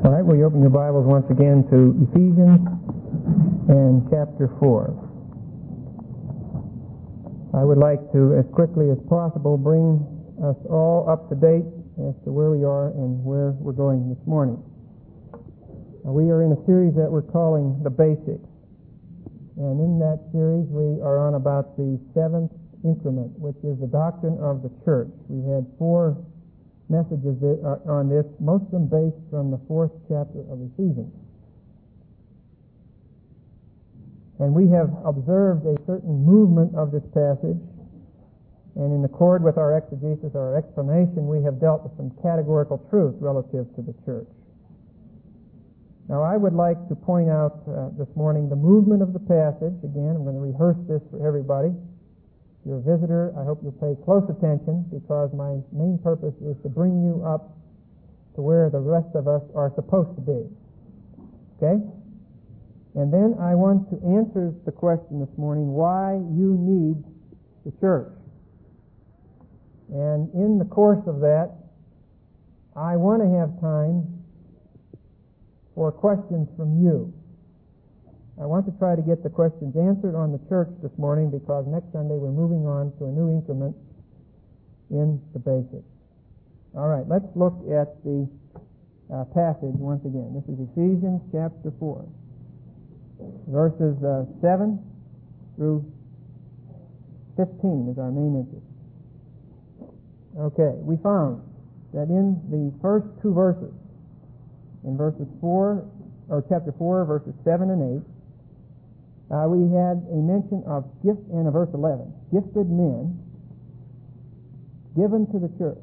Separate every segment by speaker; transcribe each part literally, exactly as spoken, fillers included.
Speaker 1: All right, will you open your Bibles once again to Ephesians and chapter four. I would like to, as quickly as possible, bring us all up to date as to where we are and where we're going this morning. Now, we are in a series that we're calling The Basics. And in that series, we are on about the seventh increment, which is the doctrine of the church. We had four messages that are on this, most of them based from the fourth chapter of Ephesians. And we have observed a certain movement of this passage, and in accord with our exegesis, our explanation, we have dealt with some categorical truth relative to the church. Now, I would like to point out uh, this morning the movement of the passage. Again, I'm going to rehearse this for everybody. If you're a visitor, I hope you'll pay close attention, because my main purpose is to bring you up to where the rest of us are supposed to be. Okay? And then I want to answer the question this morning, why you need the church. And in the course of that, I want to have time for questions from you. I want to try to get the questions answered on the church this morning, because next Sunday we're moving on to a new increment in the basics. All right, let's look at the uh, passage once again. This is Ephesians chapter four, verses uh, seven through fifteen is our main interest. Okay, we found that in the first two verses, in verses four, or chapter four, verses seven and eight, uh, we had a mention of gift, and in verse eleven, gifted men given to the church.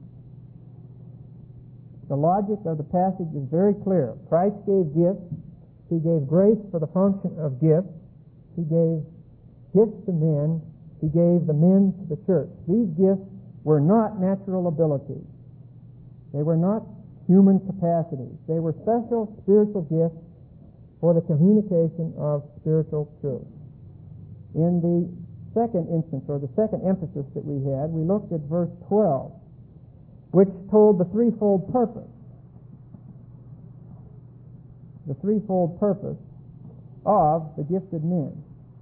Speaker 1: The logic of the passage is very clear. Christ gave gifts. He gave grace for the function of gifts. He gave gifts to men. He gave the men to the church. These gifts were not natural abilities. They were not human capacities. They were special spiritual gifts for the communication of spiritual truth. In the second instance, or the second emphasis that we had, we looked at verse twelve, which told the threefold purpose. The threefold purpose of the gifted men.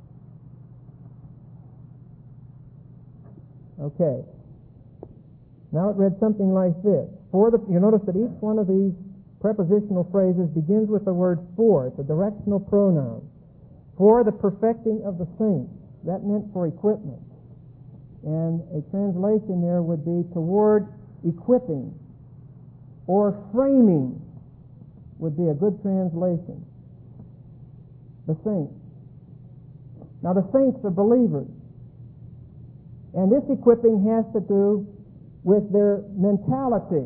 Speaker 1: Okay. Now it read something like this. For the, you notice that each one of these prepositional phrases begins with the word for. It's a directional pronoun. For the perfecting of the saints. That meant for equipment. And a translation there would be toward equipping or framing would be a good translation. The saints. Now the saints are believers. And this equipping has to do with their mentality.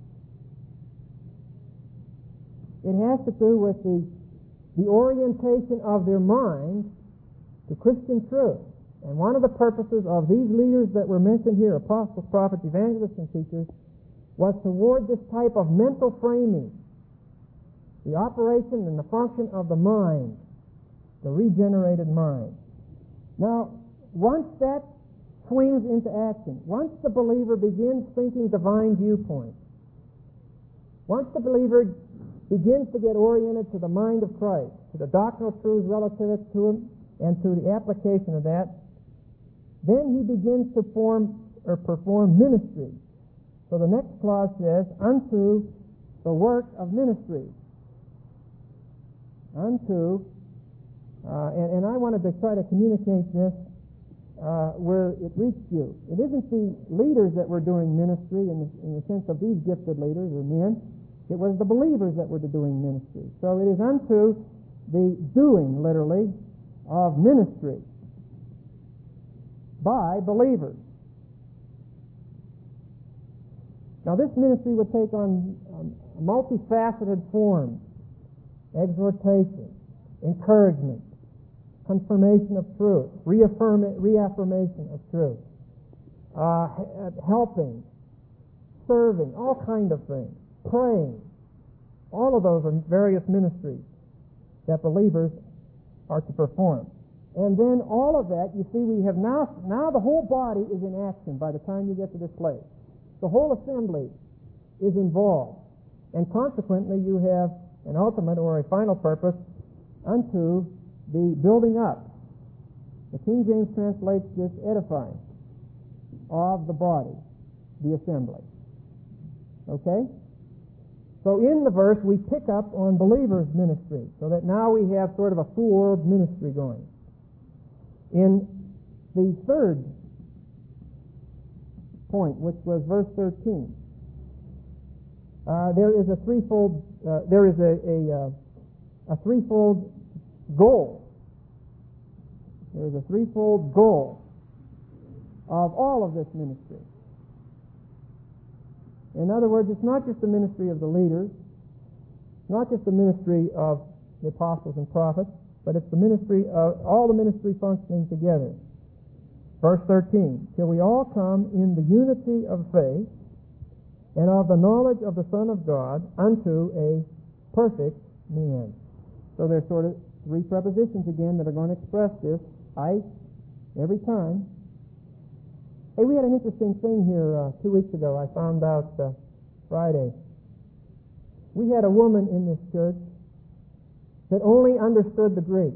Speaker 1: It has to do with the, the orientation of their mind to Christian truth. And one of the purposes of these leaders that were mentioned here, apostles, prophets, evangelists, and teachers, was toward this type of mental framing, the operation and the function of the mind, the regenerated mind. Now, once that swings into action, once the believer begins thinking divine viewpoints, once the believer begins to get oriented to the mind of Christ, to the doctrinal truths relative to him, and to the application of that, then he begins to form or perform ministry. So the next clause says, unto the work of ministry. Unto, uh, and, and I wanted to try to communicate this Uh, where it reached you. It isn't the leaders that were doing ministry in the, in the sense of these gifted leaders or men. It was the believers that were doing ministry. So it is unto the doing, literally, of ministry by believers. Now this ministry would take on um, multifaceted forms: exhortation, encouragement, confirmation of truth, reaffirm, reaffirmation of truth, uh, helping, serving, all kind of things, praying. All of those are various ministries that believers are to perform. And then all of that, you see, we have now, now the whole body is in action by the time you get to this place. The whole assembly is involved. And consequently, you have an ultimate or a final purpose unto the building up. The King James translates this edifying of the body, the assembly. Okay? So in the verse, we pick up on believers' ministry, so that now we have sort of a full-world ministry going. In the third point, which was verse thirteen, uh, there is a threefold, uh, there is a, a, uh, a threefold goal. There is a threefold goal of all of this ministry. In other words, it's not just the ministry of the leaders, not just the ministry of the apostles and prophets, but it's the ministry of all the ministry functioning together. Verse thirteen, till we all come in the unity of faith and of the knowledge of the Son of God unto a perfect man. So there's sort of three prepositions again that are going to express this. I, every time. Hey, we had an interesting thing here uh, two weeks ago. I found out uh, Friday. We had a woman in this church that only understood the Greek.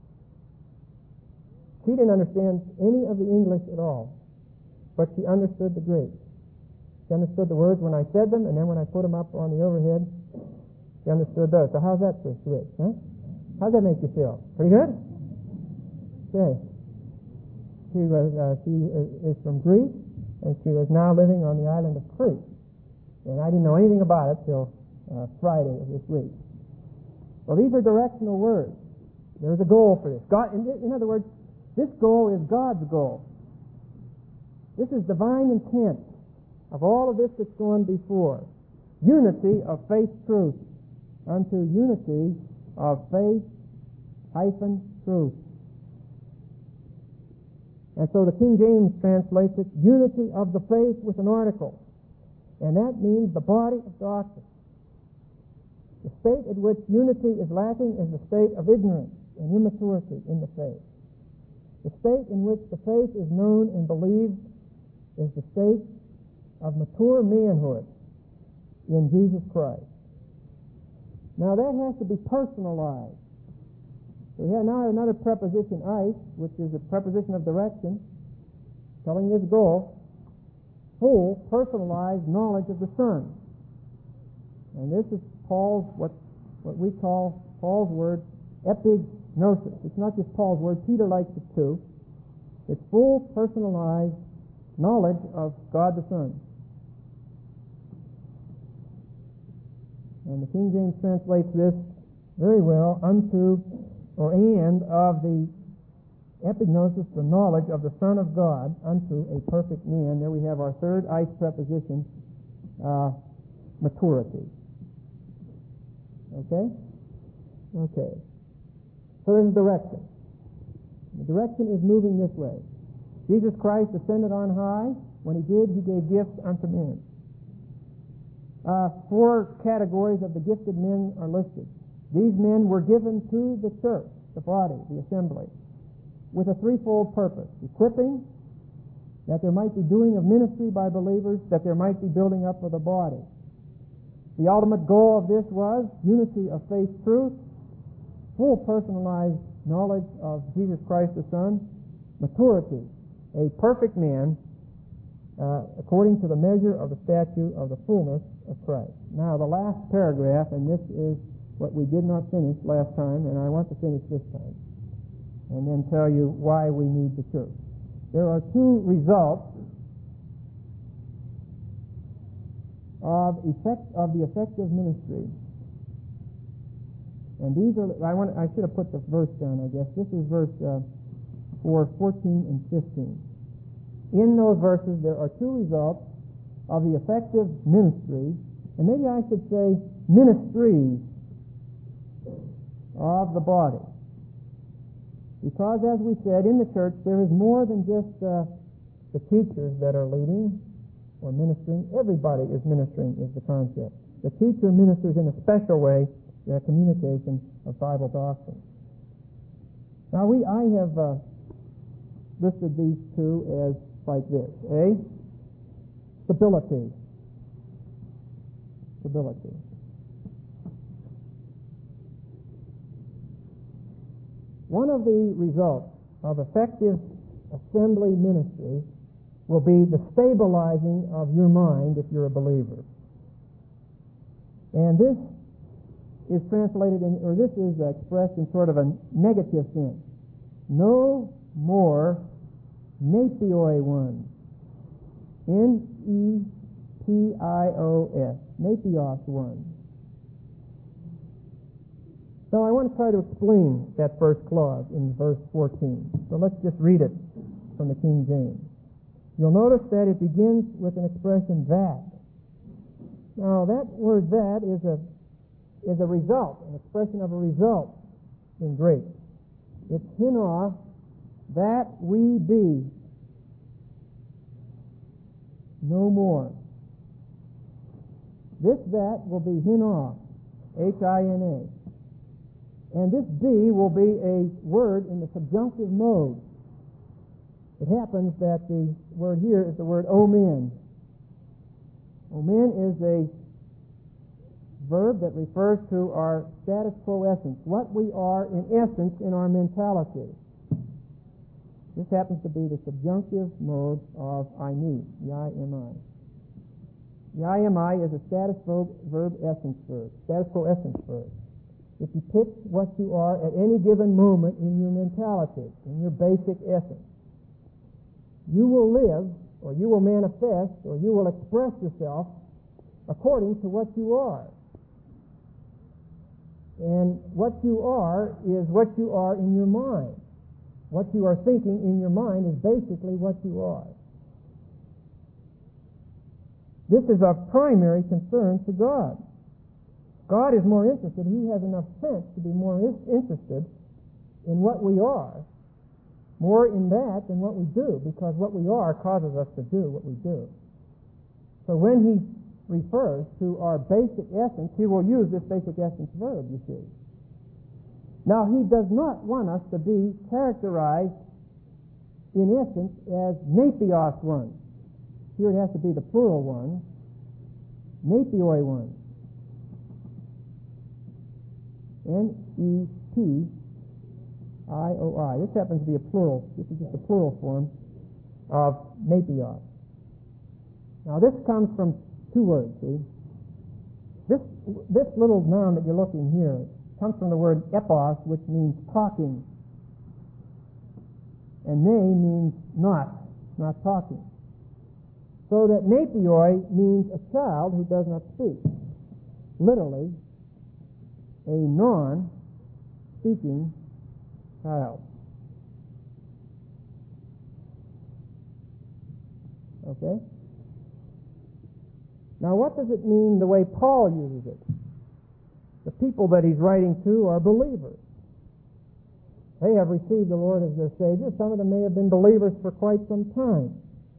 Speaker 1: She didn't understand any of the English at all, but she understood the Greek. She understood the words when I said them, and then when I put them up on the overhead, she understood those. So how's that for a switch, huh? How's that make you feel? Pretty good? Okay. She was uh, she is from Greece, and she was now living on the island of Crete. And I didn't know anything about it till uh, Friday of this week. Well, these are directional words. There's a goal for this. God, in, in other words, this goal is God's goal. This is divine intent of all of this that's gone before. Unity of faith truth unto unity of faith hyphen truth. And so the King James translates it unity of the faith with an article. And that means the body of doctrine. The state at which unity is lacking is the state of ignorance and immaturity in the faith. The state in which the faith is known and believed is the state of mature manhood in Jesus Christ. Now that has to be personalized. So we have now another preposition, eis, which is a preposition of direction, telling this goal, full personalized knowledge of the Son. And this is Paul's, what, what we call Paul's word, epignosis. It's not just Paul's word, Peter likes it too. It's full personalized knowledge of God the Son. And the King James translates this very well, unto or and of the epignosis, the knowledge of the Son of God, unto a perfect man. There we have our third eis preposition, uh, maturity. Okay? Okay. So there's a direction. The direction is moving this way. Jesus Christ ascended on high. When he did, he gave gifts unto men. Uh, four categories of the gifted men are listed. These men were given to the church, the body, the assembly, with a threefold purpose: equipping, that there might be doing of ministry by believers, that there might be building up of the body. The ultimate goal of this was unity of faith truth, full personalized knowledge of Jesus Christ the Son, maturity, a perfect man, uh, according to the measure of the stature of the fullness of Christ. Now the last paragraph, and this is what we did not finish last time, and I want to finish this time, and then tell you why we need the church. There are two results of effect of the effective ministry, and these are. I want. I should have put the verse down. I guess this is verse uh, four, fourteen, and fifteen. In those verses, there are two results of the effective ministry, and maybe I should say ministries of the body. Because, as we said, in the church there is more than just uh, the teachers that are leading or ministering. Everybody is ministering, is the concept. The teacher ministers in a special way the communication of Bible doctrine. Now, we I have uh, listed these two as like this. A, stability. Stability. one of the results of effective assembly ministry will be the stabilizing of your mind if you're a believer. And this is translated in, or this is expressed in sort of a negative sense. No more nepioi ones. N E P I O S. Nepios ones. So I want to try to explain that first clause in verse fourteen. So let's just read it from the King James. You'll notice that it begins with an expression that. Now that word that is a is a result, an expression of a result in Greek. It's hina, that we be no more. This that will be hina, H I N A. And this be will be a word in the subjunctive mode. It happens that the word here is the word omen. Omen is a verb that refers to our status quo essence, what we are in essence in our mentality. This happens to be the subjunctive mode of I-me, Y-I-M-I. Y-I-M-I is a status verb, verb essence verb, status quo essence verb. If you pick what you are at any given moment in your mentality, in your basic essence, you will live, or you will manifest, or you will express yourself according to what you are. And what you are is what you are in your mind. What you are thinking in your mind is basically what you are. This is of primary concern to God. God is more interested, He has enough sense to be more interested in what we are, more in that than what we do, because what we are causes us to do what we do. So when He refers to our basic essence, He will use this basic essence verb, you see. Now, He does not want us to be characterized in essence as nepios ones. Here it has to be the plural one, nepioi ones. N E P I O I. This happens to be a plural. This is just a plural form of nepios. Now, this comes from two words, see? This, this little noun that you're looking here comes from the word epos, which means talking. And ne means not, not talking. So that nepioi means a child who does not speak. Literally, a non-speaking child. Okay? Now, what does it mean the way Paul uses it? The people that he's writing to are believers. They have received the Lord as their Savior. Some of them may have been believers for quite some time.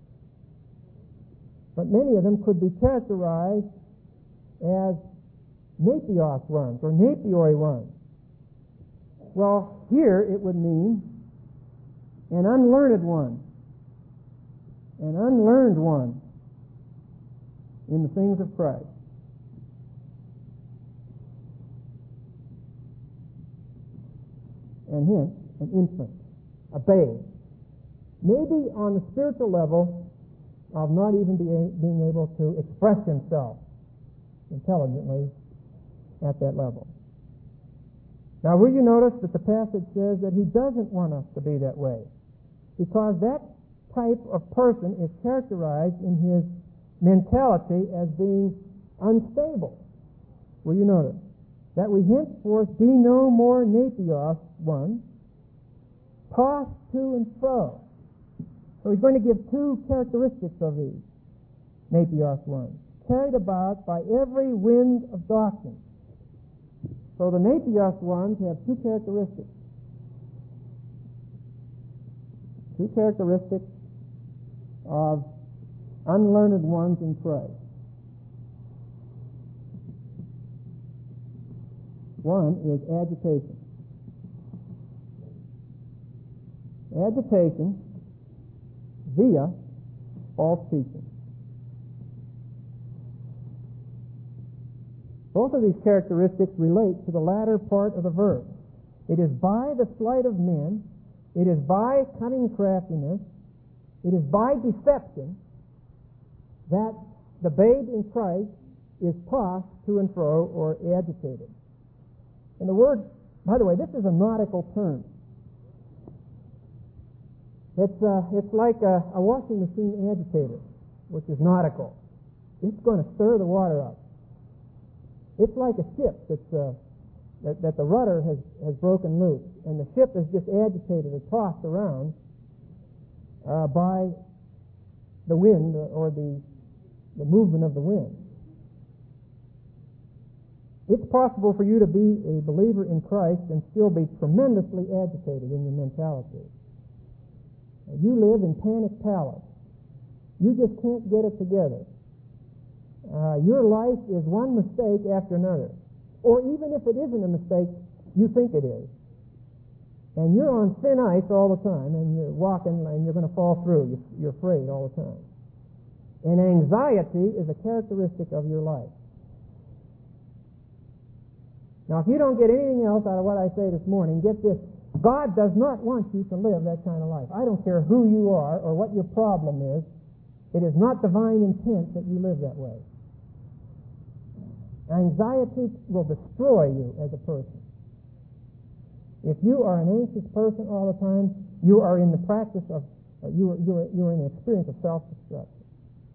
Speaker 1: But many of them could be characterized as nepios ones or nepioi ones. Well, here it would mean an unlearned one, an unlearned one in the things of Christ. And hence, an infant, a babe. Maybe on the spiritual level of not even be a, being able to express himself intelligently at that level. Now, will you notice that the passage says that he doesn't want us to be that way? Because that type of person is characterized in his mentality as being unstable. Will you notice? That we henceforth be no more nepios, one, tossed to and fro. So he's going to give two characteristics of these nepios ones, carried about by every wind of doctrine. So the nepios ones have two characteristics. Two characteristics of unlearned ones in Christ. One is agitation. Agitation via false teaching. Both of these characteristics relate to the latter part of the verb. It is by the sleight of men, it is by cunning craftiness, it is by deception that the babe in Christ is tossed to and fro or agitated. And the word, by the way, this is a nautical term. It's uh, it's like a, a washing machine agitator, which is nautical. It's going to stir the water up. It's like a ship that's uh, that, that the rudder has, has broken loose, and the ship is just agitated or tossed around uh, by the wind or the the movement of the wind. It's possible for you to be a believer in Christ and still be tremendously agitated in your mentality. You live in panic palace. You just can't get it together. Uh, your life is one mistake after another. Or even if it isn't a mistake, you think it is. And you're on thin ice all the time, and you're walking and you're going to fall through. You're, you're afraid all the time. And anxiety is a characteristic of your life. Now, if you don't get anything else out of what I say this morning, get this. God does not want you to live that kind of life. I don't care who you are or what your problem is. It is not divine intent that you live that way. Anxiety will destroy you as a person. If you are an anxious person all the time, you are in the practice of, uh, you are, you are, you are in the experience of self-destruction.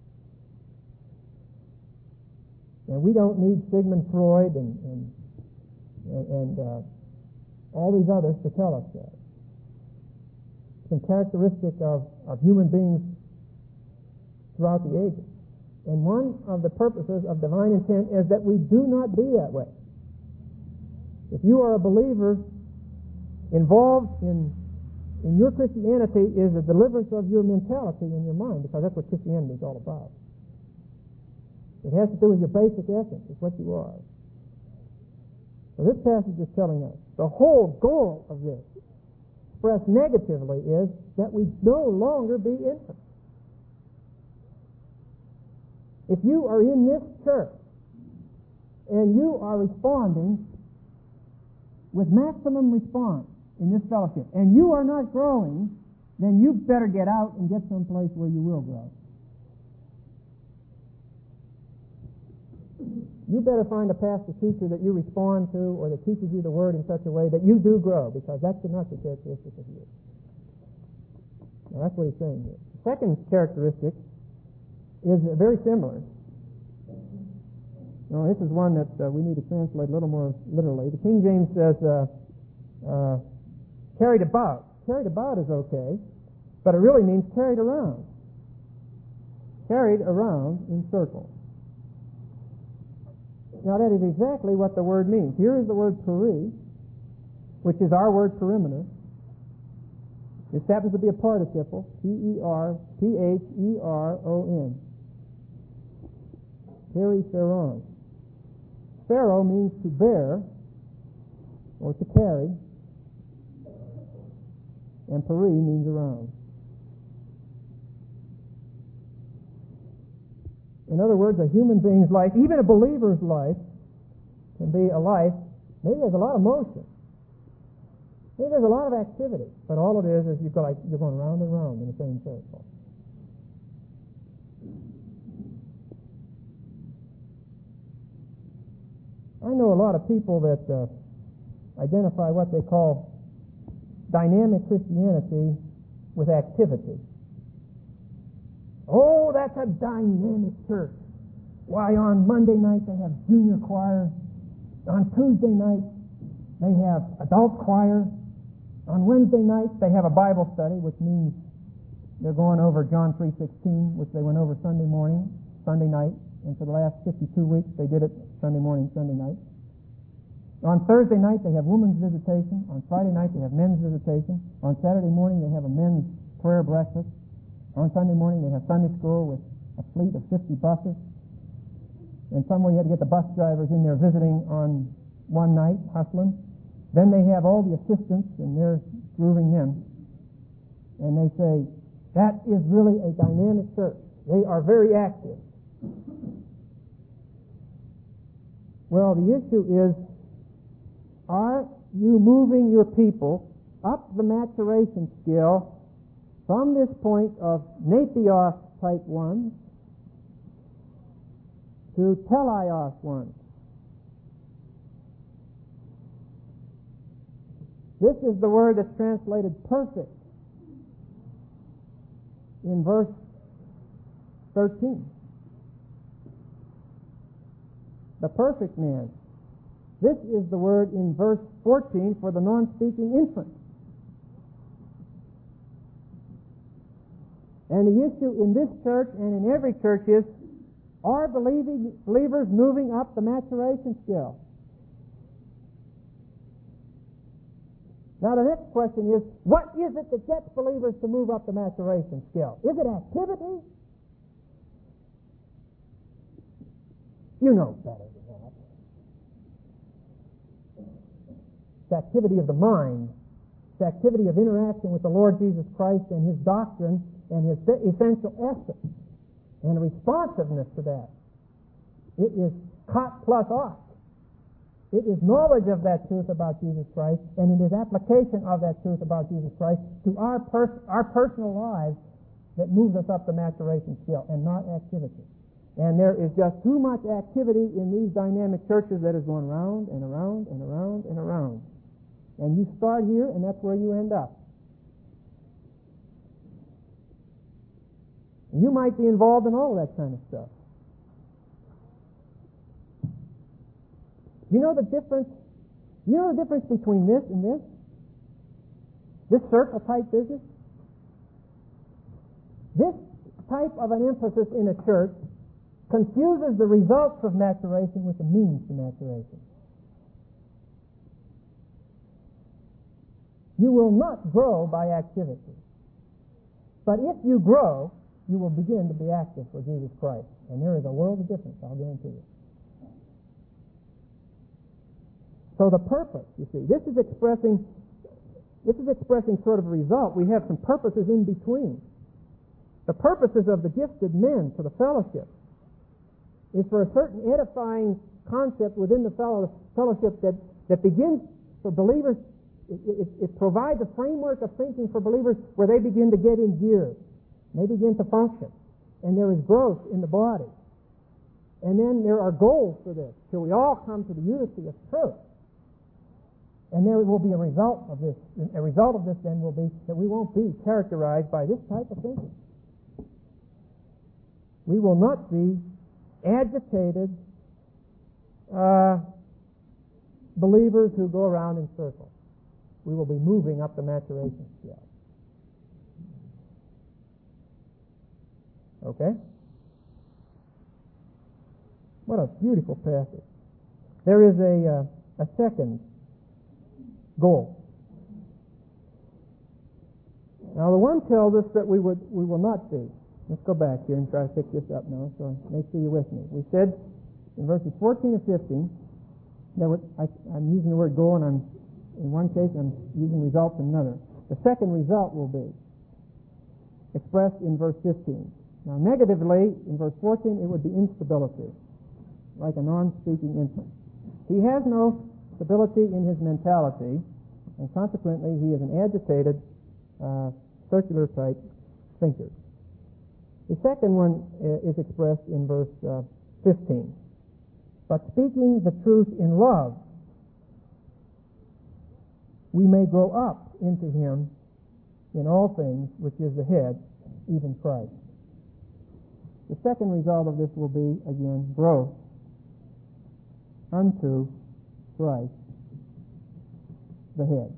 Speaker 1: And we don't need Sigmund Freud and, and, and uh, all these others to tell us that. It's a characteristic of, of human beings throughout the ages. And one of the purposes of divine intent is that we do not be that way. If you are a believer, involved in, in your Christianity is the deliverance of your mentality and your mind, because that's what Christianity is all about. It has to do with your basic essence. It's what you are. So this passage is telling us the whole goal of this, expressed negatively, is that we no longer be infants. If you are in this church and you are responding with maximum response in this fellowship, and you are not growing, then you better get out and get someplace where you will grow. You better find a pastor teacher that you respond to, or that teaches you the word in such a way that you do grow, because that's not the characteristic of you. Now that's what he's saying here. The second characteristic is very similar. Now this is one that uh, we need to translate a little more literally. The King James says, uh, uh, carried about. Carried about is okay, but it really means carried around. Carried around in circles. Now that is exactly what the word means. Here is the word peri, which is our word perimeter. This happens to be a participle, P E R T H E R O N. Peripheron. Pharaoh means to bear or to carry, and peri means around. In other words, a human being's life, even a believer's life, can be a life, maybe there's a lot of motion. Maybe there's a lot of activity, but all it is is you go like you're going round and round in the same circle. I know a lot of people that uh, identify what they call dynamic Christianity with activity. Oh, that's a dynamic church. Why, on Monday night they have junior choir. On Tuesday night they have adult choir. On Wednesday night they have a Bible study, which means they're going over John three sixteen, which they went over Sunday morning, Sunday night, and for the last fifty-two weeks they did it Sunday morning, Sunday night. On Thursday night they have women's visitation. On Friday night they have men's visitation. On Saturday morning they have a men's prayer breakfast. On Sunday morning they have Sunday school with a fleet of fifty buses. And somewhere you had to get the bus drivers in there visiting on one night, hustling. Then they have all the assistants, and they're grooving them. And they say, that is really a dynamic church. They are very active. Well, the issue is, are you moving your people up the maturation scale from this point of Napios type one to Teleios one. This is the word that's translated perfect in verse thirteen. The perfect man. This is the word in verse fourteen for the non-speaking infant. And the issue in this church and in every church is, are believing, believers moving up the maturation scale? Now the next question is, what is it that gets believers to move up the maturation scale? Is it activity? You know better than that. It's activity of the mind. It's activity of interaction with the Lord Jesus Christ and His doctrine and His essential essence and responsiveness to that. It is cot plus off. It is knowledge of that truth about Jesus Christ, and it is application of that truth about Jesus Christ to our pers- our personal lives that moves us up the maturation scale, and not activity. And there is just too much activity in these dynamic churches that is going round and around and around and around. And you start here, and that's where you end up. And you might be involved in all of that kind of stuff. You know the difference? You know the difference between this and this? This circle type business? This type of an emphasis in a church confuses the results of maturation with the means to maturation. You will not grow by activity. But if you grow, you will begin to be active for Jesus Christ. And there is a world of difference, I'll guarantee you. So the purpose, you see, this is expressing this is expressing sort of a result. We have some purposes in between. The purposes of the gifted men for the fellowship is for a certain edifying concept within the fellow, fellowship that, that begins for believers. It, it, it provides a framework of thinking for believers where they begin to get in gear. They begin to function. And there is growth in the body. And then there are goals for this, till we all come to the unity of truth. And there will be a result of this. A result of this then will be that we won't be characterized by this type of thinking. We will not be agitated uh, believers who go around in circles. We will be moving up the maturation scale. Okay? What a beautiful passage. There is a, uh, a second goal. Now the one tells us that we would we will not be. Let's go back here and try to pick this up now, so make sure you're with me. We said in verses fourteen and fifteen that would, I, I'm using the word goal, and I'm in one case I'm using results in another. The second result will be expressed in verse fifteen. Now negatively, in verse fourteen, it would be instability, like a non-speaking infant. He has no stability in his mentality, and consequently he is an agitated, uh, circular type thinker. The second one uh, is expressed in verse uh, fifteen. But speaking the truth in love, we may grow up into him in all things, which is the head, even Christ. The second result of this will be, again, growth unto Christ, the head.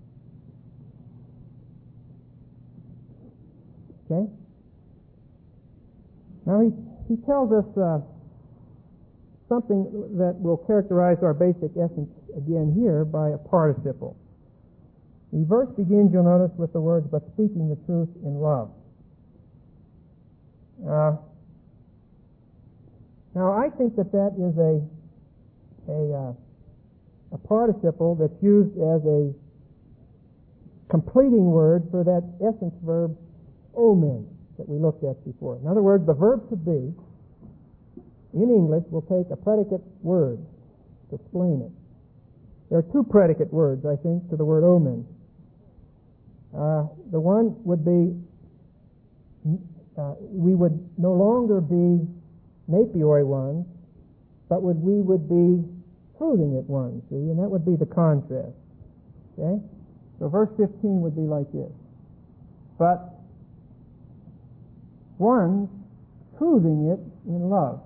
Speaker 1: Okay? Now he, he tells us uh, something that will characterize our basic essence again here by a participle. The verse begins, you'll notice, with the words, but speaking the truth in love. Uh, now I think that that is a a uh, a participle that's used as a completing word for that essence verb omen that we looked at before. In other words, the verb to be in English will take a predicate word to explain it. There are two predicate words, I think, to the word omen. Uh, the one would be, uh, we would no longer be napioi ones, but would we would be truthing it ones, see, and that would be the contrast. Okay? So verse fifteen would be like this. But ones truthing it in love.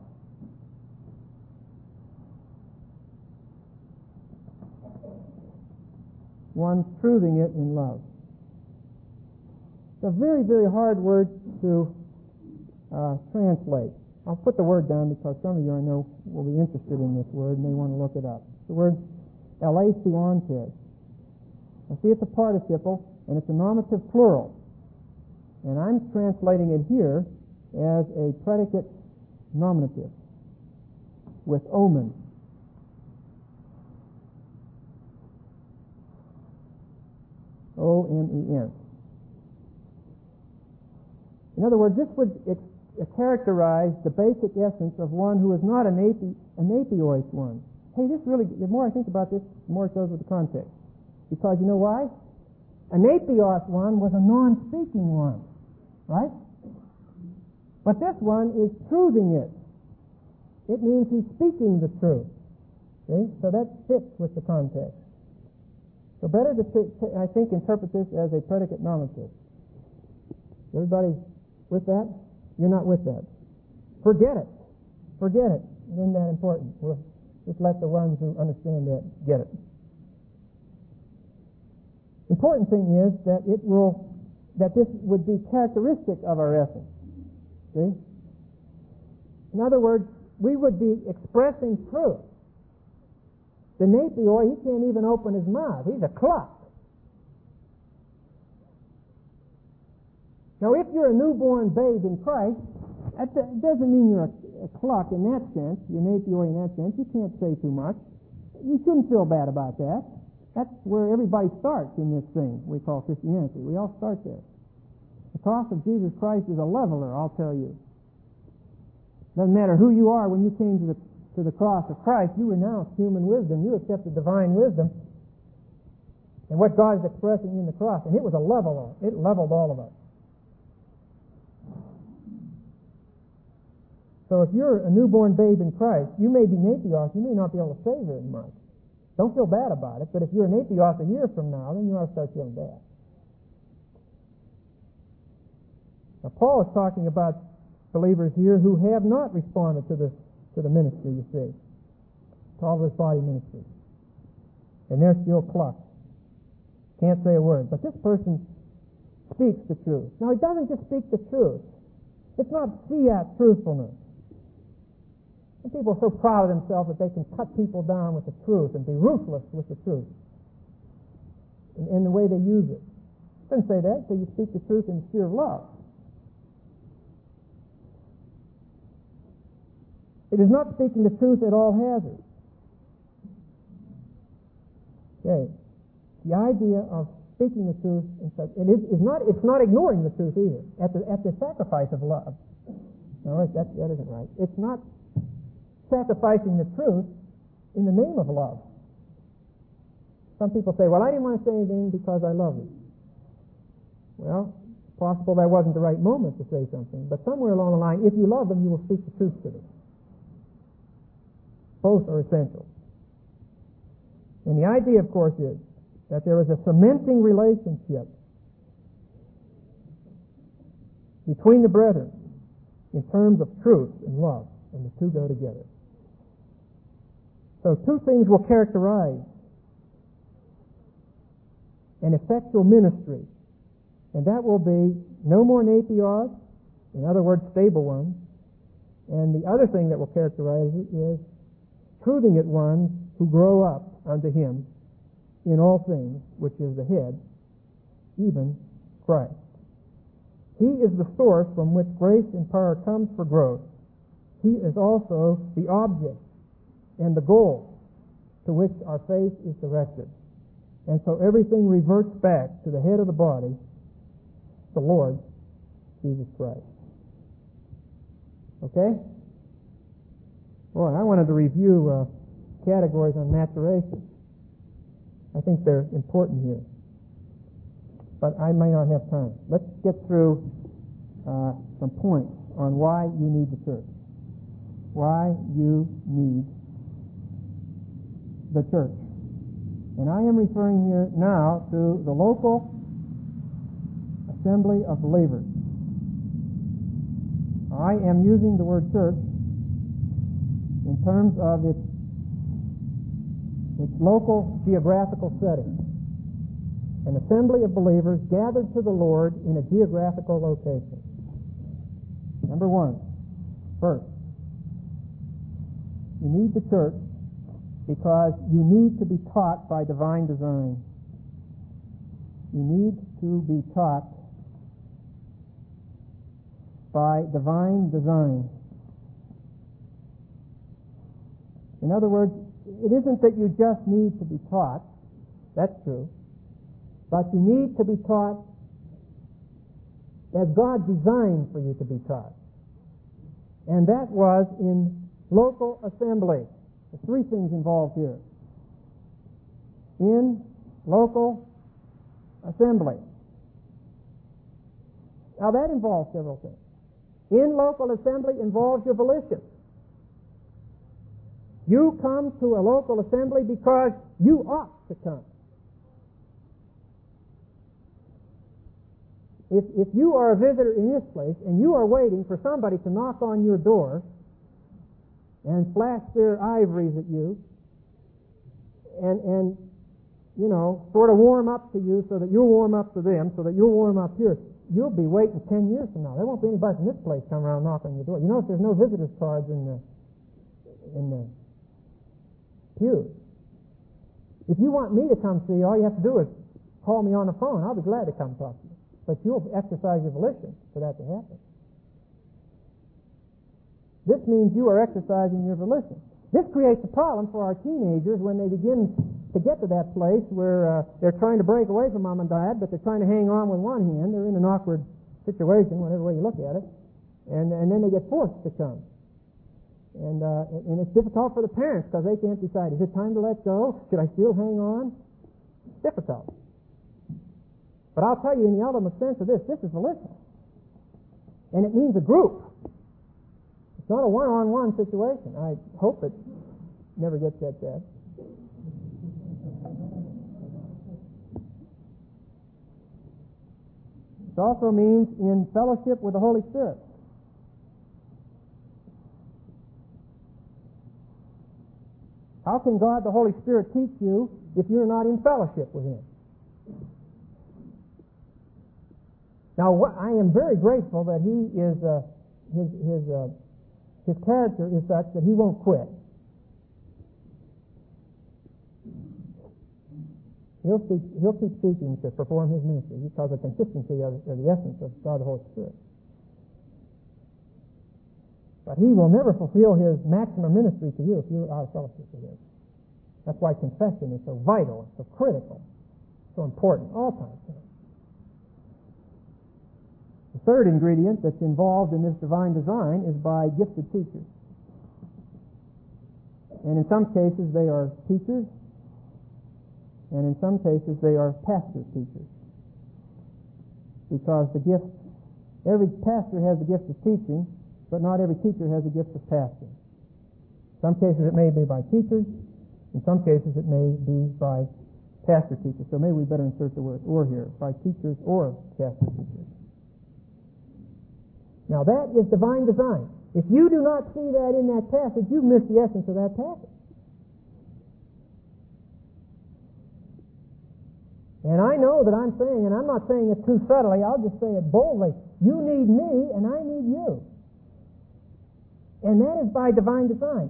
Speaker 1: One's truthing it in love. It's a very, very hard word to uh, translate. I'll put the word down because some of you I know will be interested in this word and may want to look it up. The word eleisuantes. I see it's a participle and it's a nominative plural. And I'm translating it here as a predicate nominative with omen. O M E N. In other words, this would ex- characterize the basic essence of one who is not an api- an apiois one. Hey, this really, the more I think about this, the more it goes with the context. Because you know why? An apios one was a non-speaking one, right? But this one is truthing it. It means he's speaking the truth. See? So that fits with the context. So better to, t- I think, interpret this as a predicate nominative. Everybody with that? You're not with that. Forget it. Forget it. It isn't that important. We'll just let the ones who understand that get it. Important thing is that it will, that this would be characteristic of our essence. See? In other words, we would be expressing truth. The napioi, he can't even open his mouth. He's a cluck. Now, if you're a newborn babe in Christ, that doesn't mean you're a, a cluck in that sense, you're napioi in that sense. You can't say too much. You shouldn't feel bad about that. That's where everybody starts in this thing we call Christianity. We all start there. The cross of Jesus Christ is a leveler, I'll tell you. Doesn't matter who you are when you came to the to the cross of Christ, you renounced human wisdom. You accepted divine wisdom and what God is expressing in the cross. And it was a leveler. It leveled all of us. So if you're a newborn babe in Christ, you may be napios. You may not be able to say very much. Don't feel bad about it. But if you're a napios a year from now, then you ought to start feeling bad. Now, Paul is talking about believers here who have not responded to the to the ministry, you see, to all this body ministry. And they're still clucked. Can't say a word. But this person speaks the truth. Now, he doesn't just speak the truth. It's not fiat truthfulness. And people are so proud of themselves that they can cut people down with the truth and be ruthless with the truth in, in the way they use it. It doesn't say that, so you speak the truth in the sphere of love. It is not speaking the truth at all hazards. Okay. The idea of speaking the truth in such, it is, is not, it's not ignoring the truth either, at the, at the sacrifice of love. No, that, that isn't right. It's not sacrificing the truth in the name of love. Some people say, well, I didn't want to say anything because I love you. Well, it's possible that wasn't the right moment to say something, but somewhere along the line, if you love them, you will speak the truth to them. Both are essential. And the idea, of course, is that there is a cementing relationship between the brethren in terms of truth and love, and the two go together. So two things will characterize an effectual ministry, and that will be no more napios, in other words, stable ones, and the other thing that will characterize it is truthing it ones who grow up unto him in all things, which is the head, even Christ. He is the source from which grace and power comes for growth. He is also the object and the goal to which our faith is directed. And so everything reverts back to the head of the body, the Lord Jesus Christ. Okay? Boy, I wanted to review uh, categories on maturation. I think they're important here. But I may not have time. Let's get through uh, some points on why you need the church. Why you need the church. And I am referring here now to the local assembly of believers. I am using the word church in terms of its, its local geographical setting. An assembly of believers gathered to the Lord in a geographical location. Number one, first, you need the church because you need to be taught by divine design. You need to be taught by divine design. In other words, it isn't that you just need to be taught. That's true. But you need to be taught as God designed for you to be taught. And that was in local assembly. There's three things involved here. In local assembly. Now that involves several things. In local assembly involves your volition. You come to a local assembly because you ought to come. If, if you are a visitor in this place and you are waiting for somebody to knock on your door and flash their ivories at you and, and you know, sort of warm up to you so that you'll warm up to them, so that you'll warm up here, you'll be waiting ten years from now. There won't be anybody from this place come around knocking on your door. You notice there's no visitors cards in the in the pews. If you want me to come see you, all you have to do is call me on the phone. I'll be glad to come talk to you. But you'll exercise your volition for that to happen. This means you are exercising your volition. This creates a problem for our teenagers when they begin to get to that place where uh, they're trying to break away from mom and dad, but they're trying to hang on with one hand. They're in an awkward situation, whatever way you look at it, and, and then they get forced to come. And, uh, and it's difficult for the parents because they can't decide, is it time to let go? Should I still hang on? It's difficult. But I'll tell you in the ultimate sense of this, this is volition. And it means a group. It's not a one-on-one situation. I hope it never gets that bad. It also means in fellowship with the Holy Spirit. How can God the Holy Spirit teach you if you're not in fellowship with Him? Now, what, I am very grateful that He is uh, His His uh, His character is such that He won't quit. He'll, speak, he'll keep speaking to perform His ministry because of the consistency of, of the essence of God the Holy Spirit. But He will never fulfill His maximum ministry to you if you're out of fellowship with Him. That's why confession is so vital, so critical, so important, all times. The third ingredient that's involved in this divine design is by gifted teachers. And in some cases they are teachers, and in some cases they are pastor teachers. Because the gift, every pastor has the gift of teaching, but not every teacher has the gift of pastoring. In some cases it may be by teachers, in some cases it may be by pastor teachers. So maybe we better insert the word or here, by teachers or pastor teachers. Now that is divine design. If you do not see that in that passage, you've missed the essence of that passage. And I know that I'm saying, and I'm not saying it too subtly, I'll just say it boldly, you need me and I need you. And that is by divine design.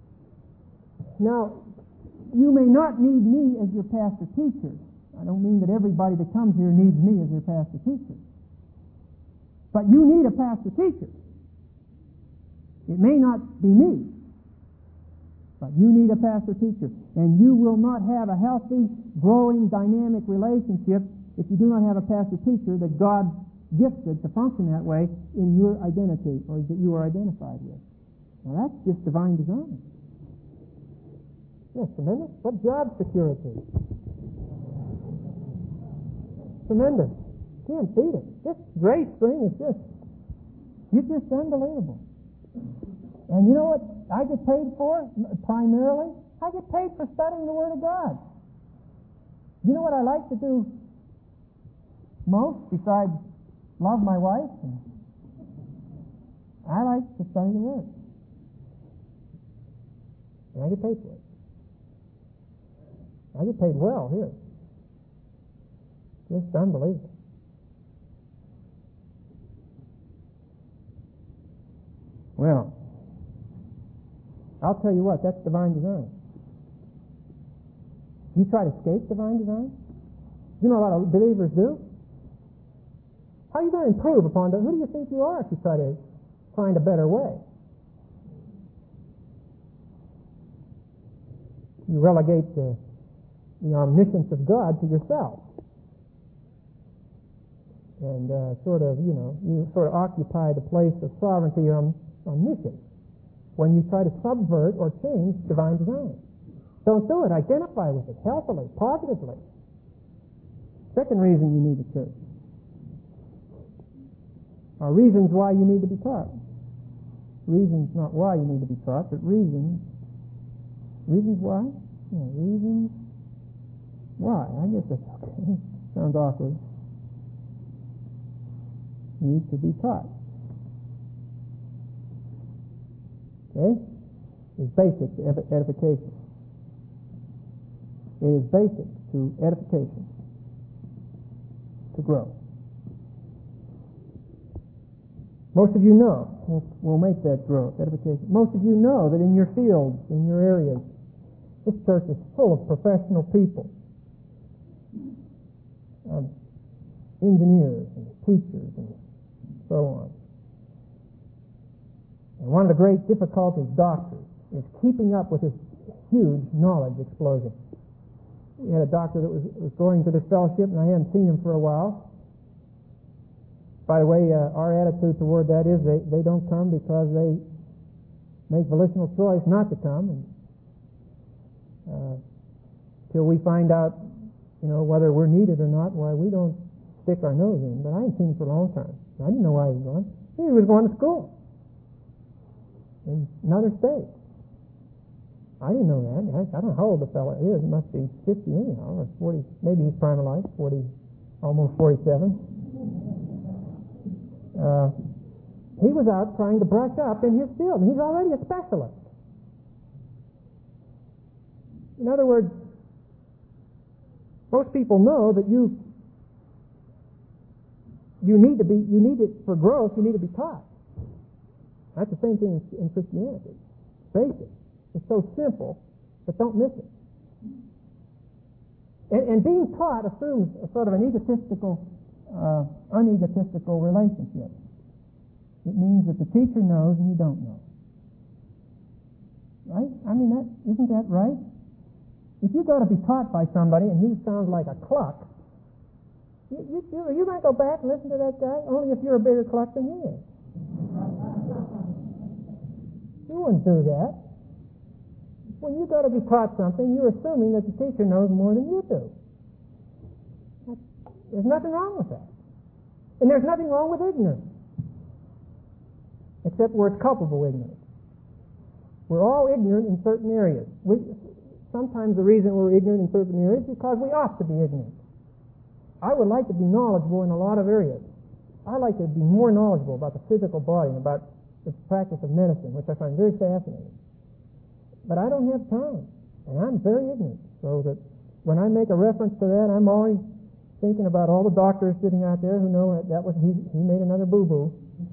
Speaker 1: Now, you may not need me as your pastor teacher. I don't mean that everybody that comes here needs me as their pastor teacher. But you need a pastor teacher. It may not be me, but you need a pastor teacher. And you will not have a healthy, growing, dynamic relationship if you do not have a pastor teacher that God gifted to function that way in your identity or that you are identified with. Now that's just divine design. Yes, tremendous. What job security. tremendous. Can't beat it. This grace thing is just, it's just unbelievable. And you know what I get paid for primarily? I get paid for studying the Word of God. You know what I like to do most besides love my wife? I like to study the Word. And I get paid for it. I get paid well here. Just unbelievable. Well, I'll tell you what, that's divine design. You try to escape divine design? You know a lot of believers do? How are you going to improve upon that? Who do you think you are if you try to find a better way? You relegate the, the omniscience of God to yourself. And uh, sort of, you know, you sort of occupy the place of sovereignty on omniscience when you try to subvert or change divine design. Don't do it. Identify with it healthily, positively. Second reason you need a church are reasons why you need to be taught. Reasons not why you need to be taught, but reasons. Reasons why? Yeah, reasons why. I guess that's okay. Sounds awkward. Need to be taught. Okay? It's basic to edification. It is basic to edification, to grow. Most of you know, we'll, we'll make that growth, edification. Most of you know that in your fields, in your areas, this church is full of professional people, um, engineers and teachers and so on. And one of the great difficulties, doctors, is keeping up with this huge knowledge explosion. We had a doctor that was, was going to this fellowship, and I hadn't seen him for a while. By the way, uh, our attitude toward that is they, they don't come because they make volitional choice not to come. And uh, till we find out, you know, whether we're needed or not, why we don't stick our nose in. But I hadn't seen him for a long time. I didn't know why he was going. He was going to school in another state. I didn't know that. I, I don't know how old the fellow is. He must be fifty anyhow, or forty. Maybe he's prime of life, forty, almost forty-seven. Uh, he was out trying to brush up in his field, and he's already a specialist. In other words, most people know that you you need to be you need it for growth. You need to be taught. That's the same thing in Christianity. Basic. It's so simple, but don't miss it. And, and being taught assumes a sort of an egotistical, uh, unegotistical relationship. It means that the teacher knows and you don't know. Right? I mean, that isn't that right? If you go to be taught by somebody and he sounds like a cluck, you, you, are you going to go back and listen to that guy? Only if you're a bigger cluck than he is. You wouldn't do that. When you go to be taught something, you're assuming that the teacher knows more than you do. There's nothing wrong with that. And there's nothing wrong with ignorance. Except where it's culpable ignorance. We're all ignorant in certain areas. We, sometimes the reason we're ignorant in certain areas is because we ought to be ignorant. I would like to be knowledgeable in a lot of areas. I like to be more knowledgeable about the physical body and about the practice of medicine, which I find very fascinating. But I don't have time, and I'm very ignorant, so that when I make a reference to that, I'm always thinking about all the doctors sitting out there who know that, that was he, he made another boo-boo.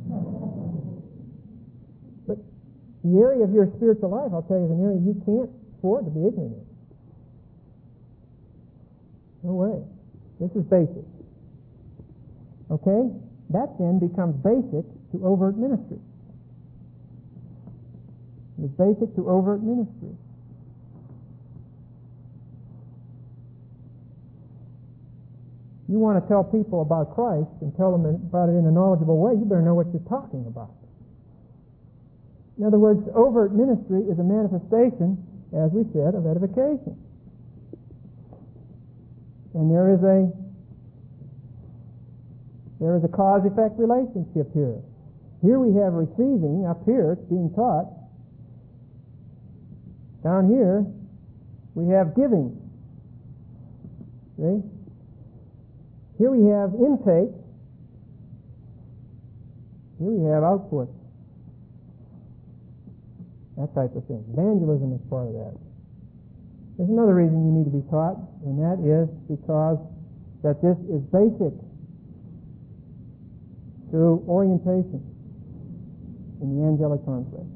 Speaker 1: But the area of your spiritual life, I'll tell you, is an area you can't afford to be ignorant in. No way. This is basic. Okay? That then becomes basic to overt ministry. It's basic to overt ministry. You want to tell people about Christ and tell them about it in a knowledgeable way, you better know what you're talking about. In other words, overt ministry is a manifestation, as we said, of edification. And there is a There is a cause-effect relationship here. Here we have receiving, up here it's being taught. Down here we have giving. See? Here we have intake. Here we have output. That type of thing. Evangelism is part of that. There's another reason you need to be taught, and that is because that this is basic to orientation in the angelic conflict.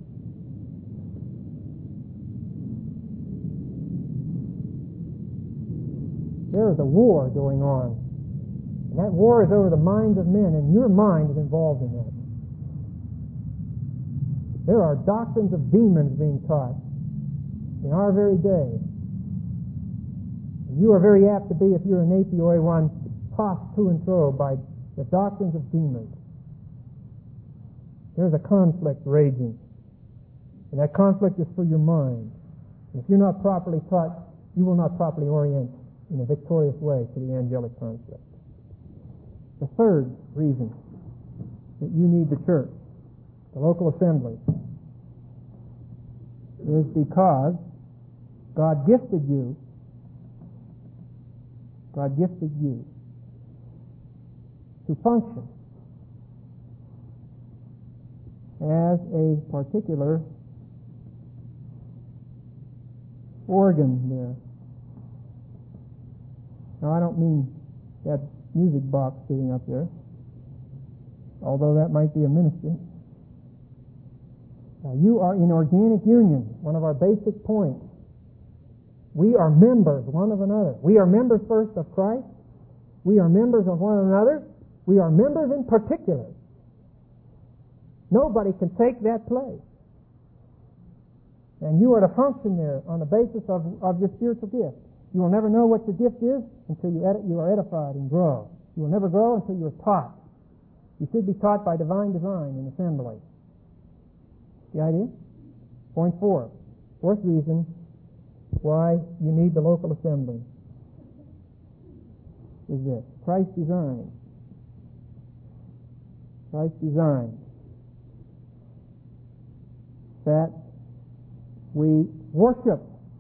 Speaker 1: There is a war going on, and that war is over the minds of men, and your mind is involved in that. There are doctrines of demons being taught in our very day. And you are very apt to be, if you're an atheoi, one tossed to and fro by the doctrines of demons. There's a conflict raging, and that conflict is for your mind. And if you're not properly taught, you will not properly orient in a victorious way to the angelic conflict. The third reason that you need the church, the local assembly, is because God gifted you, God gifted you to function as a particular organ there. Now, I don't mean that music box sitting up there, although that might be a ministry. Now, you are in organic union, one of our basic points. We are members one of another. We are members first of Christ. We are members of one another. We are members in particular. Nobody can take that place. And you are to function there on the basis of, of your spiritual gift. You will never know what your gift is until you, edi- you are edified and grow. You will never grow until you are taught. You should be taught by divine design in assembly. The idea? Point four. Fourth reason why you need the local assembly is this. Christ's design. Christ's design that we worship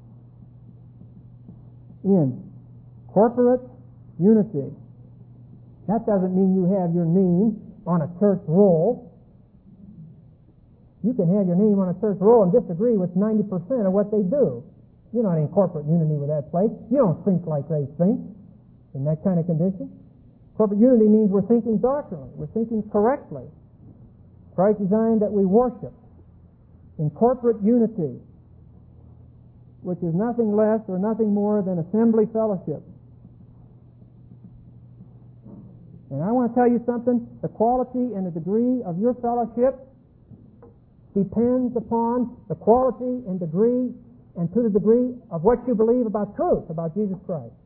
Speaker 1: in corporate unity. That doesn't mean you have your name on a church roll. You can have your name on a church roll and disagree with ninety percent of what they do. You're not in corporate unity with that place. You don't think like they think in that kind of condition. Corporate unity means we're thinking doctrinally. We're thinking correctly. Christ designed that we worship in corporate unity, which is nothing less or nothing more than assembly fellowship. And I want to tell you something. The quality and the degree of your fellowship depends upon the quality and degree and to the degree of what you believe about truth, about Jesus Christ.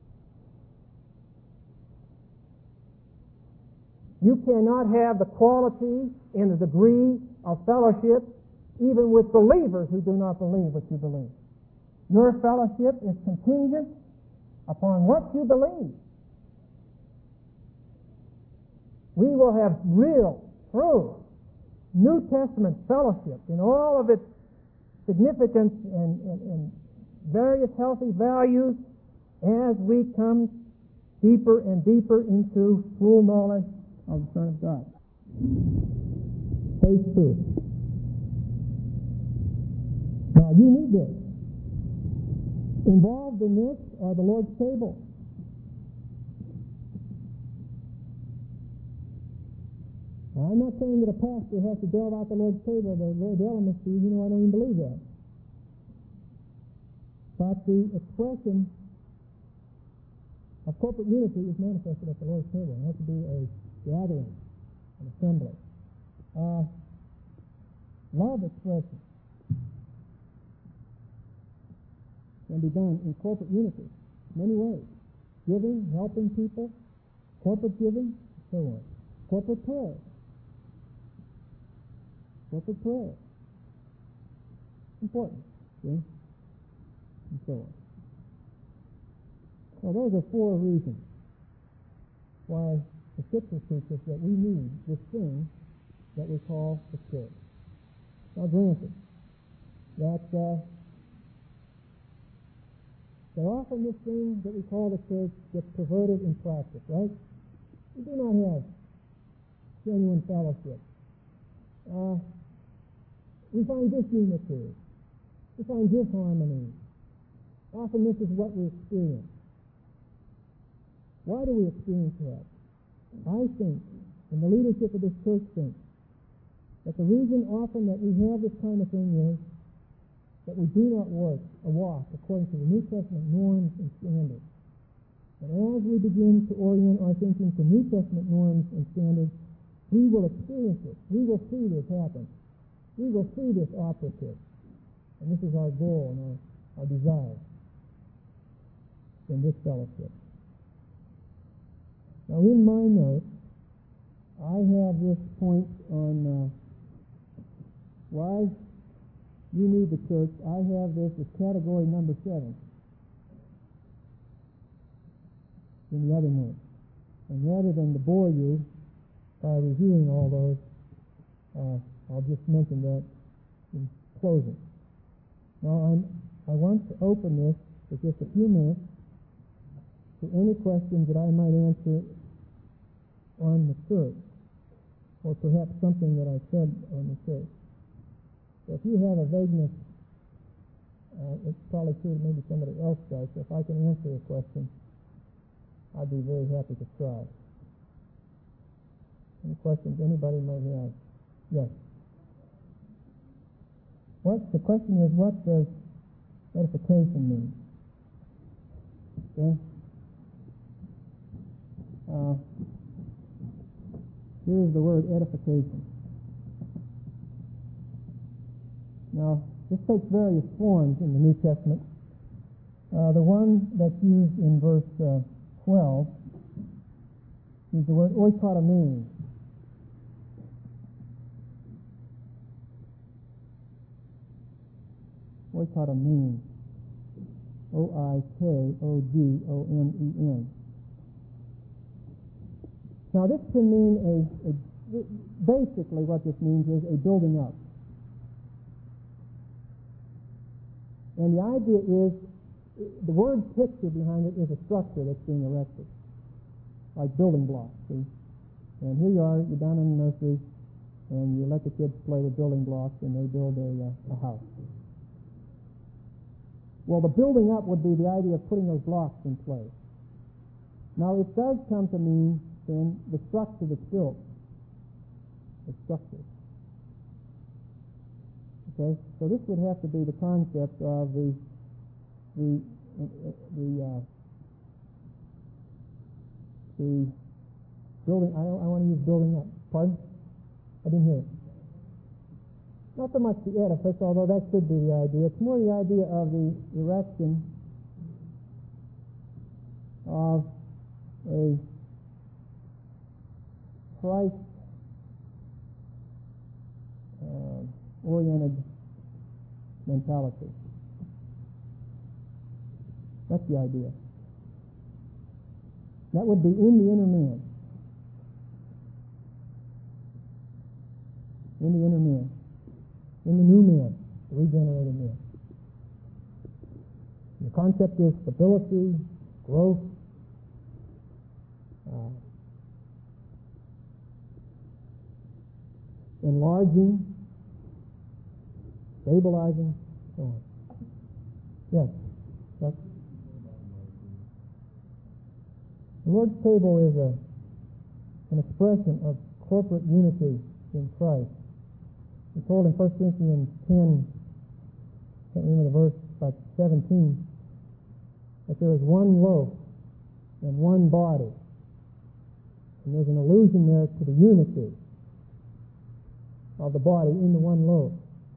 Speaker 1: You cannot have the quality and the degree of fellowship even with believers who do not believe what you believe. Your fellowship is contingent upon what you believe. We will have real, true, New Testament fellowship in all of its significance and, and, and various healthy values as we come deeper and deeper into full knowledge of the Son of God. Page two. Now you need this. Involved in this are the Lord's table. Now, I'm not saying that a pastor has to delve out the Lord's table, the Lord's elements to you. You know, I don't even believe that. But the expression of corporate unity is manifested at the Lord's table. It has to be a gathering, an assembly. Uh, love expression can be done in corporate unity, many ways. Giving, helping people, corporate giving, and so on. Corporate prayer. Corporate prayer. Important, see? And so on. Well, those are four reasons why the Scripture teaches that we need this thing that we call the church. Now, granted that uh, that often this thing that we call the church gets perverted in practice, right? We do not have genuine fellowship. Uh, we find disunity. We find disharmony. Often this is what we experience. Why do we experience that? I think, and the leadership of this church thinks, that the reason often that we have this kind of thing is that we do not work or walk according to the New Testament norms and standards. And as we begin to orient our thinking to New Testament norms and standards, we will experience it. We will see this happen. We will see this operative. And this is our goal and our, our desire in this fellowship. Now, in my notes, I have this point on uh, why you need the church. I have this as category number seven in the other notes. And rather than to bore you by reviewing all those, uh, I'll just mention that in closing. Now, I'm, I want to open this for just a few minutes to any questions that I might answer on the church, or perhaps something that I said on the church. So if you have a vagueness, uh, it's probably true that maybe somebody else does. So if I can answer a question, I'd be very happy to try. Any questions anybody might have? Yes. What the question is, what does edification mean? Okay. Uh, here's the word edification. Now, this takes various forms in the New Testament. Uh, the one that's used in verse uh, twelve is the word oikotomene. Oikotomene. O I K O D O M E N. Now, this can mean a, a, basically what this means is a building up. And the idea is, the word picture behind it is a structure that's being erected, like building blocks, see? And here you are, you're down in the nursery, and you let the kids play with building blocks, and they build a, uh, a house. Well, the building up would be the idea of putting those blocks in place. Now, it does come to mean then the structure that's built. The structure. Okay, so this would have to be the concept of the the the uh, the building. I, I want to use building up. Pardon? I didn't hear it. Not so much the edifice, although that could be the idea. It's more the idea of the erection of a Christ-oriented uh, mentality. That's the idea. That would be in the inner man. In the inner man. In the new man, the regenerated man. The concept is stability, growth, uh, enlarging, stabilizing, so on. Yes. Yes. The Lord's table is a an expression of corporate unity in Christ. We're told in First Corinthians ten, I can't remember the verse, about seventeen, that there is one loaf and one body. And there's an allusion there to the unity of the body in the one loaf.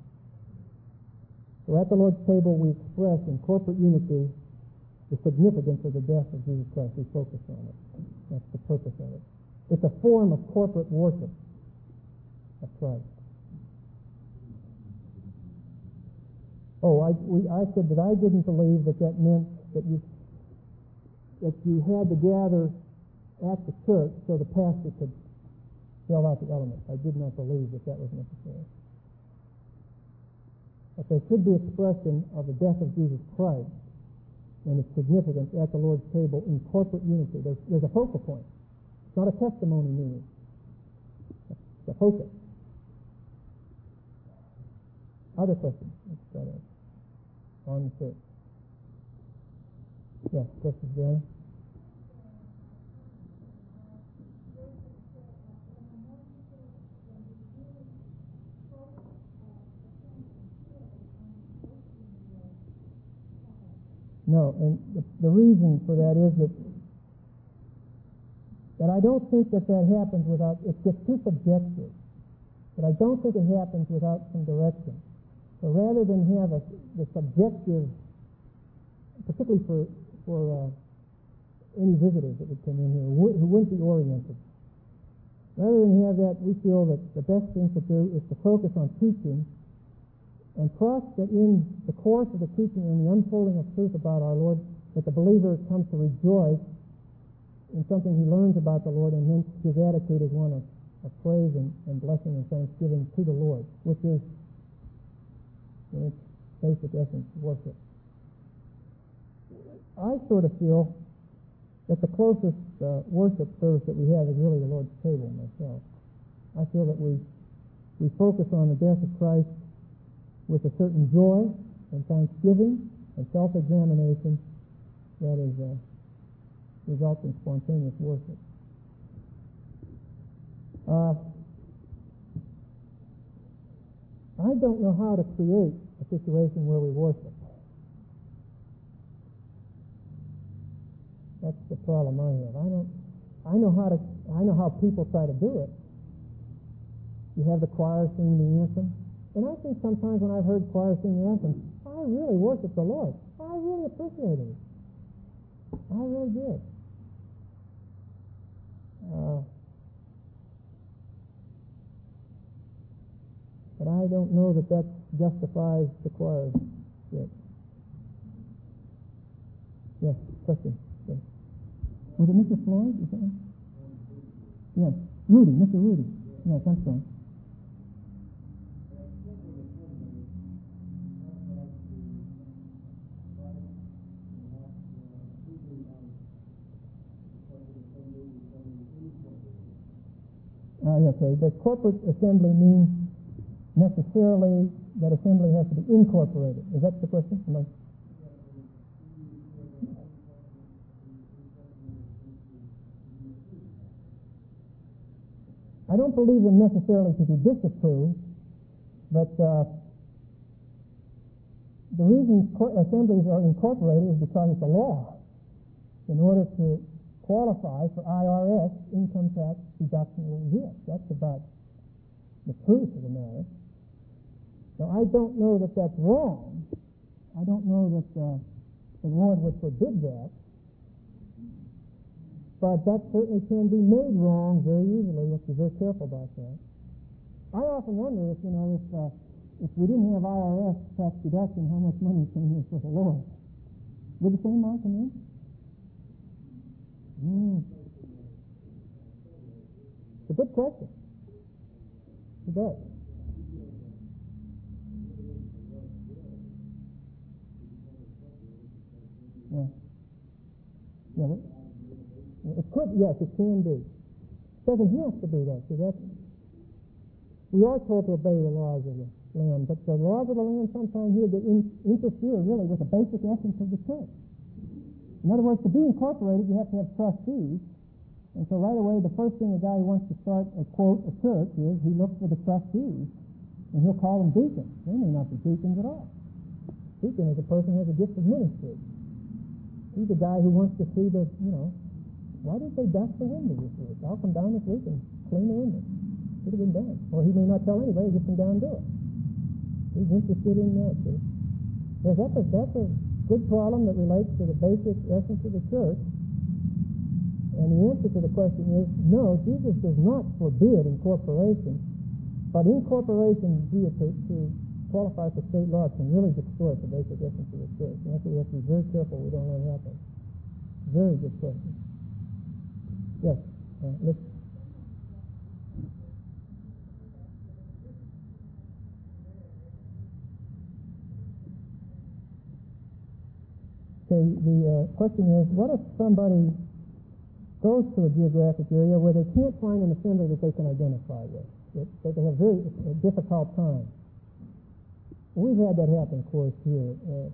Speaker 1: So at the Lord's table we express in corporate unity the significance of the death of Jesus Christ. We focus on it. That's the purpose of it. It's a form of corporate worship of Christ. Oh, I, we, I said that I didn't believe that that meant that you that you had to gather at the church so the pastor could fill out the elements. I did not believe that that was necessary. But there should be expression of the death of Jesus Christ and its significance at the Lord's table in corporate unity. There's, there's a focal point. It's not a testimony meeting. It's a focus. Other questions? Let's start on the church. Yes, questions there? No, and the, the reason for that is that that I don't think that that happens without, it gets too subjective, but I don't think it happens without some direction. So rather than have a, the subjective, particularly for, for uh, any visitors that would come in here who, who wouldn't be oriented, rather than have that, we feel that the best thing to do is to focus on teaching and trust that in the course of the teaching and the unfolding of truth about our Lord, that the believer comes to rejoice in something he learns about the Lord, and hence his attitude is one of, of praise and, and blessing and thanksgiving to the Lord, which is, in its basic essence, worship. I sort of feel that the closest uh, worship service that we have is really the Lord's table myself. I feel that we we focus on the death of Christ with a certain joy and thanksgiving and self-examination that is uh, results in spontaneous worship. Uh, I don't know how to create a situation where we worship. That's the problem I have. I don't. I know how to. I know how people try to do it. You have the choir sing the anthem, and I think sometimes when I've heard choir sing the anthem, I really worship the Lord. I really appreciated it. I really did. Uh, but I don't know that that justifies the choir yet. Yes, question. Yes. Was it Mister Floyd? Is that right? Yes, Rudy, Mister Rudy. Yes, I'm sorry. Uh, okay, does corporate assembly mean necessarily that assembly has to be incorporated? Is that the question? Am I... I don't believe them necessarily to be disapproved, but uh, the reason co- assemblies are incorporated is because it's a law. In order to qualify for I R S income tax deduction relief. That's about the truth of the matter. Now, I don't know that that's wrong. I don't know that uh, the Lord would forbid that. But that certainly can be made wrong very easily. You have to be very careful about that. I often wonder if, you know, if uh, if we didn't have I R S tax deduction, how much money came in for the Lord? Would the same amount come in? Mm. It's a good question. It does. Yeah. Yeah. But it could. Yes, it can be. It doesn't have to be that. See, that's. We are told to obey the laws of the land, but the laws of the land sometimes here they in, interfere really with the basic essence of the church. In other words, to be incorporated, you have to have trustees. And so right away, the first thing a guy who wants to start a quote a church is he looks for the trustees, and he'll call them deacons. They may not be deacons at all. Deacon is a person who has a gift of ministry. He's the guy who wants to see the, you know, why didn't they dust the windows this week? I'll come down this week and clean the windows. Should have been done. Or he may not tell anybody, just come down and do it. He's interested in that. See? Yes, that's a, that's a good problem that relates to the basic essence of the church. And the answer to the question is, no, Jesus does not forbid incorporation, but incorporation via to, to qualify for state law can really distort the basic essence of the church. And that's why we have to be very careful we don't let it happen. Very good question. Yes. Uh, let's, okay, the uh, question is, what if somebody goes to a geographic area where they can't find an assembly that they can identify with, that, that they have very a difficult time? We've had that happen, of course, here. Uh,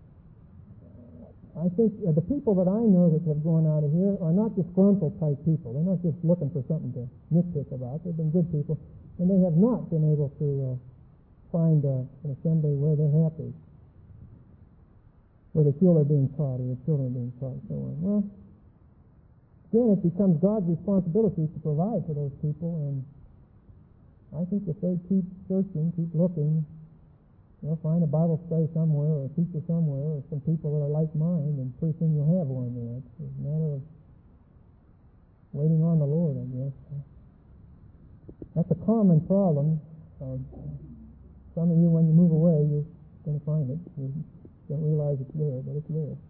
Speaker 1: I think uh, the people that I know that have gone out of here are not disgruntled type people. They're not just looking for something to nitpick about. They've been good people, and they have not been able to uh, find uh, an assembly where they're happy, where they feel they're being taught, or their children are being taught, and so on. Well, again, it becomes God's responsibility to provide for those people, and I think if they keep searching, keep looking, you'll find a Bible study somewhere, or a teacher somewhere, or some people that are like mine, and pretty soon you'll have one there. It's a matter of waiting on the Lord, I guess. That's a common problem. Uh, some of you, when you move away, you're going to find it. You don't realize it's there, but it's there.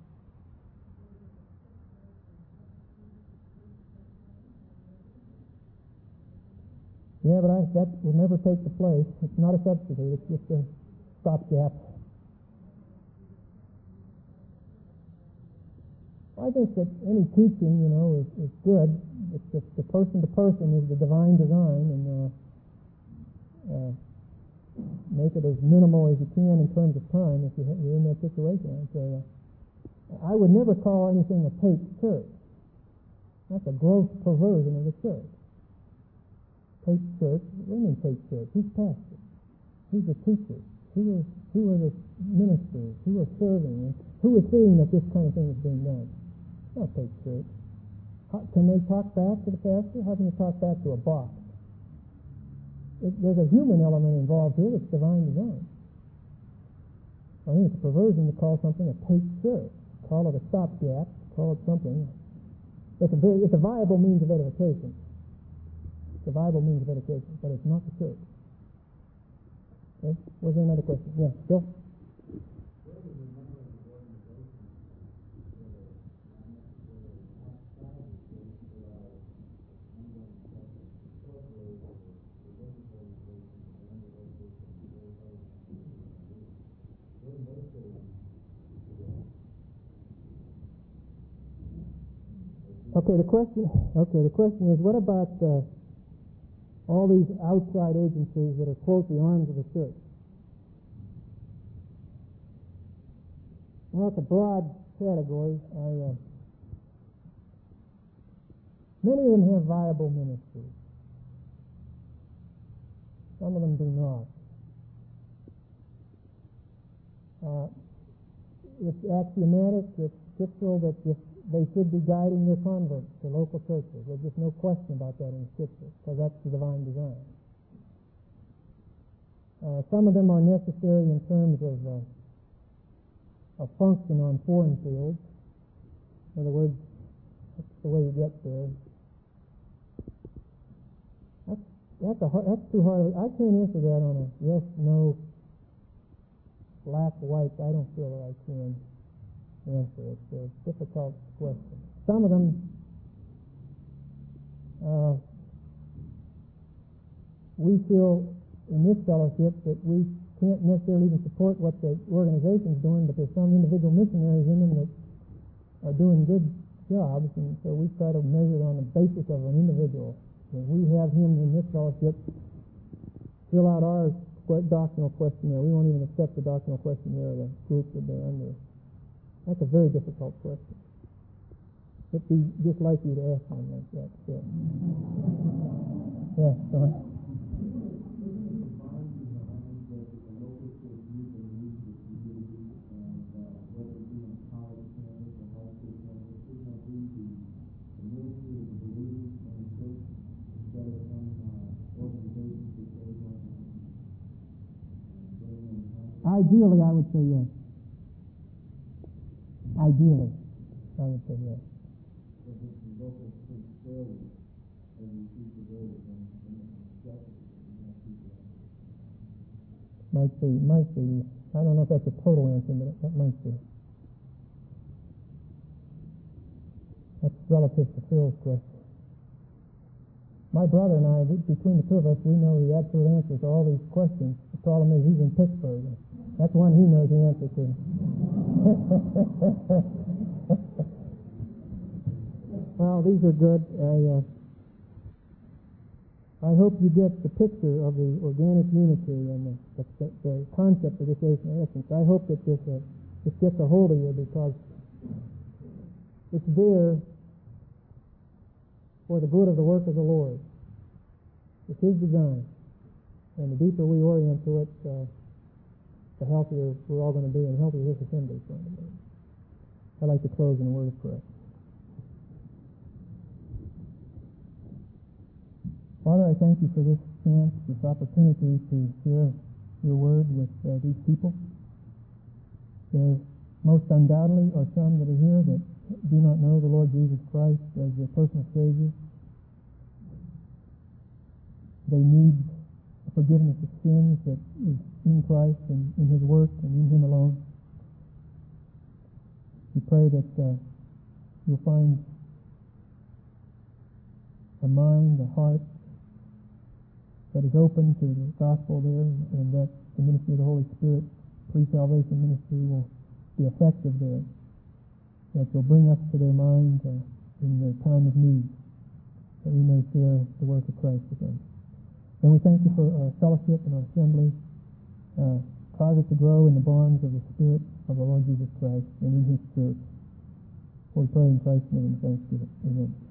Speaker 1: Yeah, but I, that will never take the place. It's not a substitute. It's just a stopgap. I think that any teaching, you know, is, is good. It's just the person to person is the divine design, and uh, uh, make it as minimal as you can in terms of time if you're in that situation. I'd say, uh, I would never call anything a taped church. That's a gross perversion of the church. Taped church? What do you mean taped church? Who's pastor? Who's the teacher? Who are, who are the ministers? Who are serving? Who is seeing that this kind of thing is being done? It's not taped church. How, can they talk back to the pastor? How can they talk back to a box? It, there's a human element involved here that's divine design. I think it's a perversion to call something a taped church. Call it a stopgap. Call it something. It's a, very, it's a viable means of edification. It's a viable means of education, but it's not the church. Okay? Was there another question? Yeah, Bill? Okay, the question. Okay, the question is, what about uh, all these outside agencies that are, quote, the arms of the church? Well, it's a broad category. I, uh, many of them have viable ministries. Some of them do not. Uh, it's axiomatic, it's scriptural that if they should be guiding their converts to local churches. There's just no question about that in Scripture, because that's the divine design. Uh, some of them are necessary in terms of uh, a function on foreign fields. In other words, that's the way you get there. That's, that's, a, that's too hard. I can't answer that on a yes, no, black, white. I don't feel that I can answer. It's a difficult question. Some of them uh, we feel in this fellowship that we can't necessarily even support what the organization's doing, but there's some individual missionaries in them that are doing good jobs, and so we try to measure it on the basis of an individual. And we have him in this fellowship fill out our doctrinal questionnaire. We won't even accept the doctrinal questionnaire of the group that they're under. That's a very difficult question. It'd be just like you to ask one like that. So. Yeah, go ahead. Ideally, I would say yes. Ideally, I would say yes. Might be, might be. I don't know if that's a total answer, but that might be. That's relative to Phil's question. My brother and I, between the two of us, we know the absolute answers to all these questions. The problem is he's in Pittsburgh. That's one he knows the answer to. Well, these are good. I, uh, I hope you get the picture of the organic unity and the, the, the concept of this essence. I hope that this, uh, this gets a hold of you, because it's there for the good of the work of the Lord. It's His design. And the deeper we orient to it, uh, the healthier we're all going to be, and the healthier this assembly is going to be. I'd like to close in a word of prayer. Father, I thank you for this chance, this opportunity to share your word with uh, these people. There most undoubtedly are some that are here that do not know the Lord Jesus Christ as their personal Savior. They need a forgiveness of sins that is in Christ and in His work and in Him alone. We pray that uh, you'll find a mind, a heart that is open to the gospel there, and that the ministry of the Holy Spirit, pre-salvation ministry, will be effective there. That you'll bring us to their mind uh, in their time of need, that we may share the work of Christ with them. And we thank you for our fellowship and our assembly. Uh, cause it to grow in the bonds of the Spirit of the Lord Jesus Christ and in His church. We pray in Christ's name and thanksgiving. Amen.